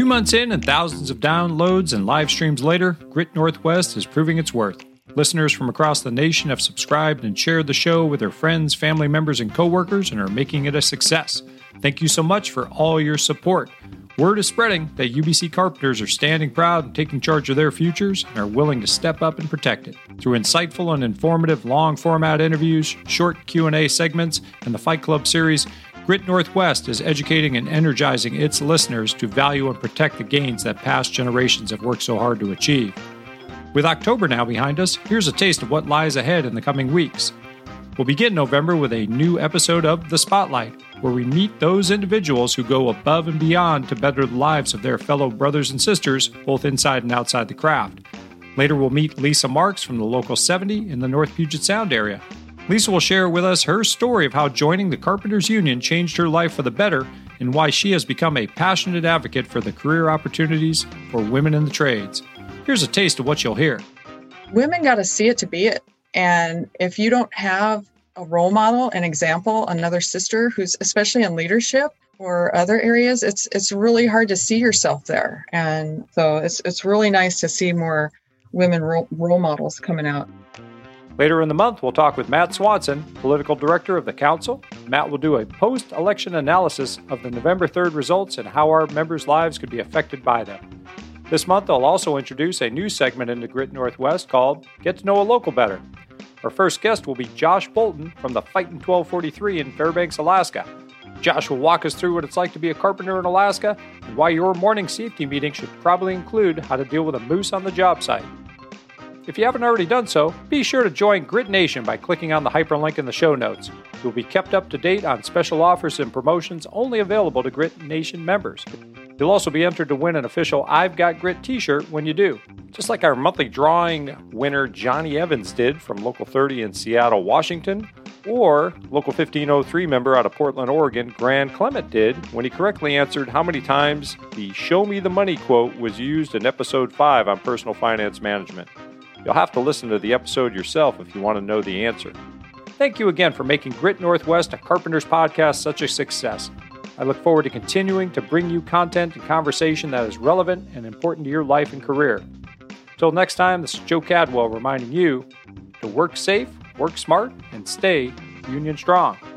months in and thousands of downloads and live streams later, Grit Northwest is proving its worth. Listeners from across the nation have subscribed and shared the show with their friends, family members, and coworkers and are making it a success. Thank you so much for all your support. Word is spreading that UBC carpenters are standing proud and taking charge of their futures and are willing to step up and protect it. Through insightful and informative long-format interviews, short Q&A segments, and the Fight Club series, Grit Northwest is educating and energizing its listeners to value and protect the gains that past generations have worked so hard to achieve. With October now behind us, here's a taste of what lies ahead in the coming weeks. We'll begin November with a new episode of The Spotlight, where we meet those individuals who go above and beyond to better the lives of their fellow brothers and sisters, both inside and outside the craft. Later, we'll meet Lisa Marks from the Local 70 in the North Puget Sound area. Lisa will share with us her story of how joining the Carpenters Union changed her life for the better and why she has become a passionate advocate for the career opportunities for women in the trades. Here's a taste of what you'll hear. Women got to see it to be it. And if you don't have a role model, an example, another sister who's especially in leadership or other areas, it's really hard to see yourself there. And so it's really nice to see more women role models coming out. Later in the month, we'll talk with Matt Swanson, Political Director of the Council. Matt will do a post-election analysis of the November 3rd results and how our members' lives could be affected by them. This month, I'll also introduce a new segment into Grit Northwest called Get to Know a Local Better. Our first guest will be Josh Bolton from the Fightin' 1243 in Fairbanks, Alaska. Josh will walk us through what it's like to be a carpenter in Alaska and why your morning safety meeting should probably include how to deal with a moose on the job site. If you haven't already done so, be sure to join Grit Nation by clicking on the hyperlink in the show notes. You'll be kept up to date on special offers and promotions only available to Grit Nation members. You'll also be entered to win an official I've Got Grit t-shirt when you do. Just like our monthly drawing winner Johnny Evans did from Local 30 in Seattle, Washington, or Local 1503 member out of Portland, Oregon, Grant Clement did when he correctly answered how many times the Show Me the Money quote was used in Episode 5 on personal finance management. You'll have to listen to the episode yourself if you want to know the answer. Thank you again for making Grit Northwest, a Carpenters podcast, such a success. I look forward to continuing to bring you content and conversation that is relevant and important to your life and career. Till next time, this is Joe Cadwell reminding you to work safe, work smart, and stay union strong.